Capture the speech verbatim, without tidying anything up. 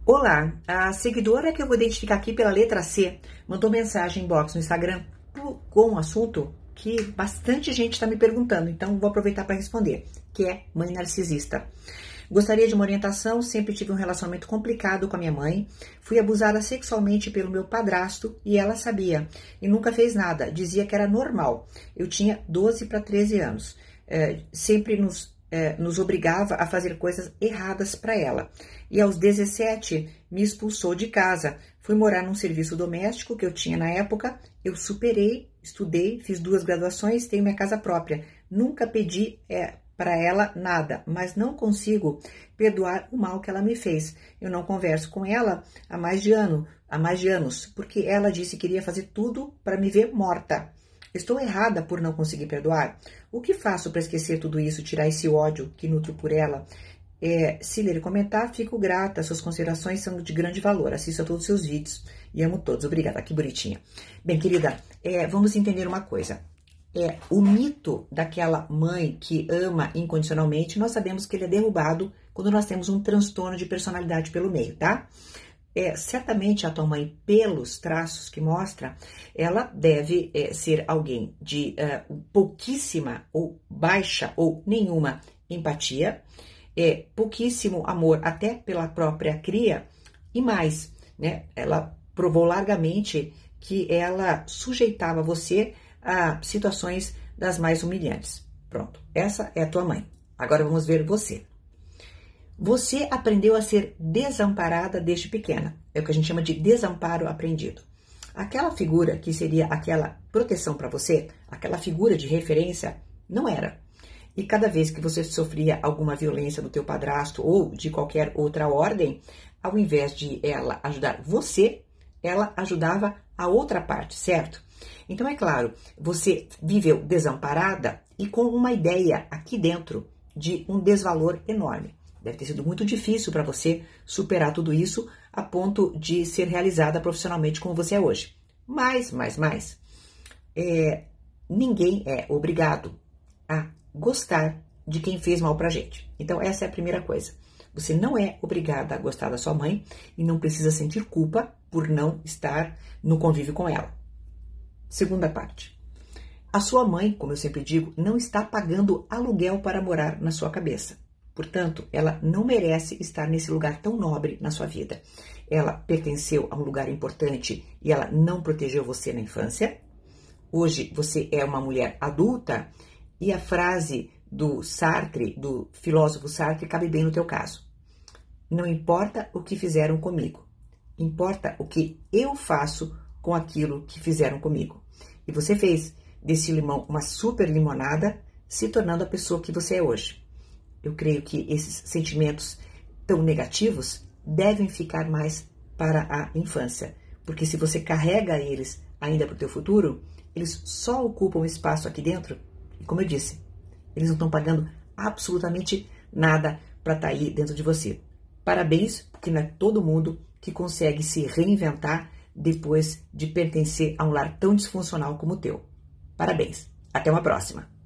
Olá, a seguidora que eu vou identificar aqui pela letra C mandou mensagem inbox no Instagram com um assunto que bastante gente está me perguntando, então vou aproveitar para responder, que é mãe narcisista. Gostaria de uma orientação, sempre tive um relacionamento complicado com a minha mãe, fui abusada sexualmente pelo meu padrasto e ela sabia, e nunca fez nada, dizia que era normal. Eu tinha doze para treze anos, é, sempre nos, é, nos obrigava a fazer coisas erradas para ela. E aos dezessete me expulsou de casa, fui morar num serviço doméstico que eu tinha na época, eu superei, estudei, fiz duas graduações, tenho minha casa própria, nunca pedi... É, para ela nada, mas não consigo perdoar o mal que ela me fez. Eu não converso com ela há mais de ano, há mais de anos, porque ela disse que iria fazer tudo para me ver morta. Estou errada por não conseguir perdoar? O que faço para esquecer tudo isso, tirar esse ódio que nutro por ela? É, se ler e comentar, fico grata. Suas considerações são de grande valor. Assisto a todos os seus vídeos e amo todos. Obrigada, que bonitinha. Bem, querida, é, vamos entender uma coisa. É, o mito daquela mãe que ama incondicionalmente, nós sabemos que ele é derrubado quando nós temos um transtorno de personalidade pelo meio, tá? É, certamente a tua mãe, pelos traços que mostra, ela deve é, ser alguém de é, pouquíssima ou baixa ou nenhuma empatia, é, pouquíssimo amor até pela própria cria e mais, né? Ela provou largamente que ela sujeitava você a situações das mais humilhantes. Pronto, essa é a tua mãe. Agora vamos ver você. Você aprendeu a ser desamparada desde pequena. É o que a gente chama de desamparo aprendido. Aquela figura que seria aquela proteção para você, aquela figura de referência, não era. E cada vez que você sofria alguma violência do teu padrasto ou de qualquer outra ordem, ao invés de ela ajudar você, ela ajudava a outra parte, certo? Então, é claro, você viveu desamparada e com uma ideia aqui dentro de um desvalor enorme. Deve ter sido muito difícil para você superar tudo isso a ponto de ser realizada profissionalmente como você é hoje. Mas, mais, mais, é, ninguém é obrigado a gostar de quem fez mal pra gente. Então, essa é a primeira coisa. Você não é obrigada a gostar da sua mãe e não precisa sentir culpa por não estar no convívio com ela. Segunda parte. A sua mãe, como eu sempre digo, não está pagando aluguel para morar na sua cabeça. Portanto, ela não merece estar nesse lugar tão nobre na sua vida. Ela pertenceu a um lugar importante e ela não protegeu você na infância. Hoje você é uma mulher adulta e a frase do Sartre, do filósofo Sartre, cabe bem no teu caso. Não importa o que fizeram comigo, importa o que eu faço com aquilo que fizeram comigo. E você fez desse limão uma super limonada, se tornando a pessoa que você é hoje. Eu creio que esses sentimentos tão negativos devem ficar mais para a infância, porque se você carrega eles ainda para o teu futuro, eles só ocupam espaço aqui dentro, e como eu disse, eles não estão pagando absolutamente nada para estar aí dentro de você. Parabéns, porque não é todo mundo que consegue se reinventar depois de pertencer a um lar tão disfuncional como o teu. Parabéns. Até uma próxima.